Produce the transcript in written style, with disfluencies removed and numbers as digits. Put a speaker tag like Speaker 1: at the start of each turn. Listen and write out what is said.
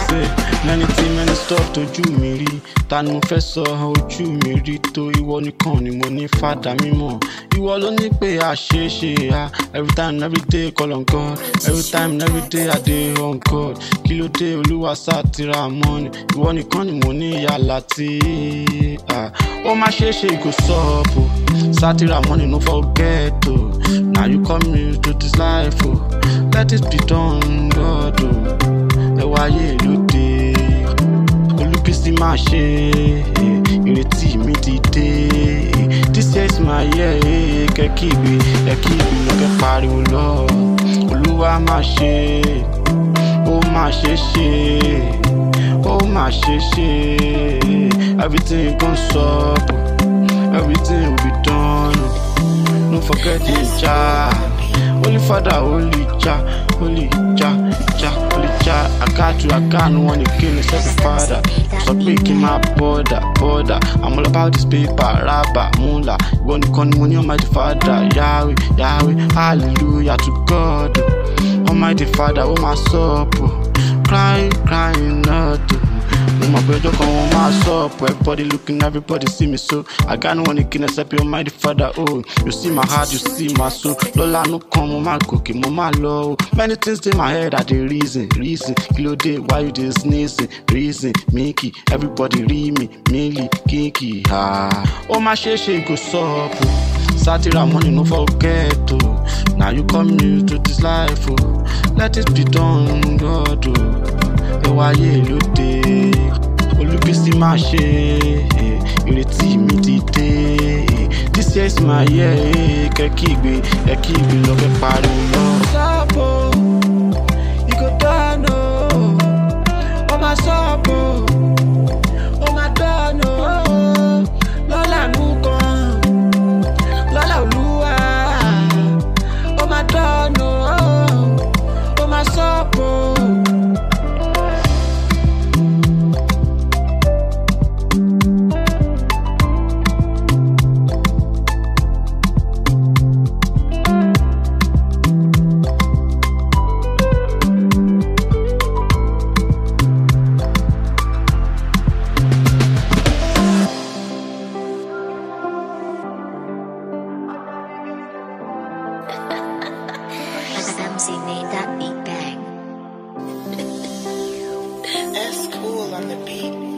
Speaker 1: say many stuff tójú mi rí, ta ni mo fẹ́ sọ ojú mi rí tó ìwọ nìkan ni mo ní fàdà mímọ́. Ìwọ ló ní pé àṣeṣe every time every day call on God, every time every day I dey on God. Kí ló dé Olúwa sátìrà mọ́ni, ìwọ nìkan ni mo ní ìyàlá tí ó má ṣeéṣe kò sọ́ọ̀bù. Sátìrà mọ́ni no forget o, now you come into this life o, let it be done God o. Ẹwà ayé lóde Olúbísí máa ṣe ìrètí mi ti dé. This year is my year, kẹ́kígbe lọ́kẹ́ pariwo lọ. Olúwa máa ṣe, ó máa ṣe ṣe, ó máa ṣe ṣe. Everything gon stop, everything will be done. No forget the Jah, Holy Father, Holy Jah, Holy Jah, Holy Jah. I got no one to kill except the Father. So breaking my border. I'm all about this paper, rabba, moolah. You want to call money, Almighty Father, Yahweh, hallelujah to God. Almighty Father, oh my soul, crying out. My brother come my soul, everybody looking, everybody see me so. I got no one to kill except your Almighty Father. Oh, you see my heart, you see my soul. Lola no come, my cookie, my low. Many things in my head are the reason. Kilo day, why you just sneezing? Reason, Mickey, everybody read me, Millie, Kinky. Oh my shit go sup. Satira money no forget to. Now you come new to this life, oh. Let it be done, God. Ẹwà ayé lóde Olúbísí máa ṣe ìrètí mi ti dé. This year is my year, kẹ́kígbe lọ́kẹ́ pariwo lọ.
Speaker 2: Sọ́ọ̀bù ìgòdánù ó máa sọ́ọ̀bù ó máa dánù lọ́lá nù kan lọ́lá Olúwa ó máa dánù ó máa sọ́ọ̀bù.
Speaker 3: MC made that beat bang.
Speaker 4: That's cool on the beat.